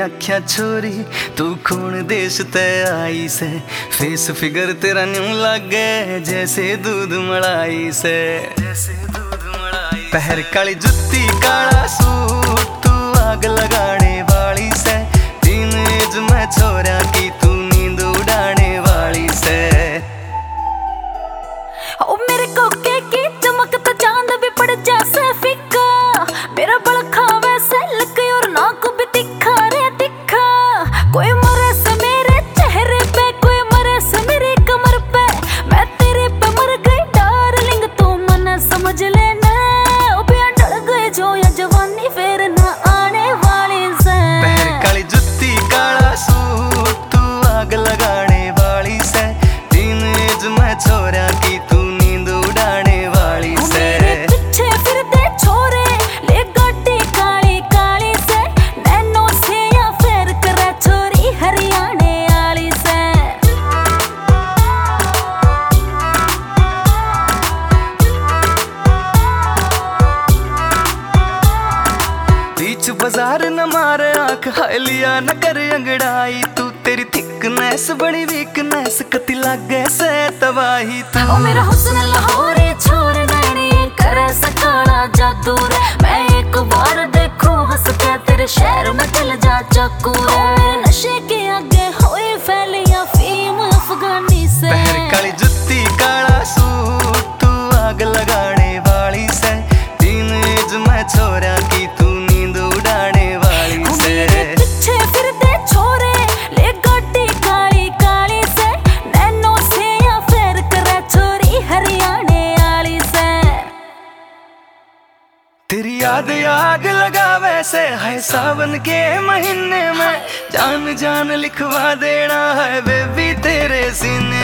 आख्या छोरी तू कौन देश ते आई से। फेस फिगर तेरा न्यू लागे जैसे दूध मलाई से। पहर काली जुत्ती काला सूट तू आग लगाने वाली से। तीन एज में छोरा की तू नींद उड़ाने वाली से। ओ मेरे कोके की चमक तो चांद भी पड़ जैसे फीका। मेरा बड़खा वैसे लग और नाक भी तिखा रे तिखा। कोई मरे से मेरे चेहरे पे कोई मरे से मेरी कमर पे। मैं तेरे पे मर गई डार्लिंग तू मन समझ लेना। ओ पिया डर गए जो या जवानी फिर ना आने वाली से। पहर काली जुत्ती काला सूट तू आग लगाने वाली से। तीन एज में छोरा की तू नींद उड़ाने वाली से। पीछे फिरते छोरे ले गाड़ी काली काली से। नैनो से या फिर करा छोरी हरियाणे वाली से। बीच बाजार न मारे आंख हाय लिया न कर अंगड़ाई तू। तेरी थिकनेस बड़ी वीकनेस कति लागे से तबाही तू। ओ मेरा हुस्न लाहौरी छोर नैनी करे सकाला जादू रे। मैं एक बार देखूं हंस के तेरे शहर में चल जा चाकू रे। मेरे नशे के आगे होए फैलिया फीम अफगानी से। पहर काली जुत्ती काला सूट तू आग लगाने वाली से। तीन एज में छोरा की तू नींद उड़ाने वाली से। पीछे फिरते छोरे ले गाड़ी काली काली से। नैनो से या फिर करा छोरी हरियाणे वाली से। तेरी याद आग लगावे से है सावन के महीने में। जान जान लिखवा देना है बेबी तेरे सीने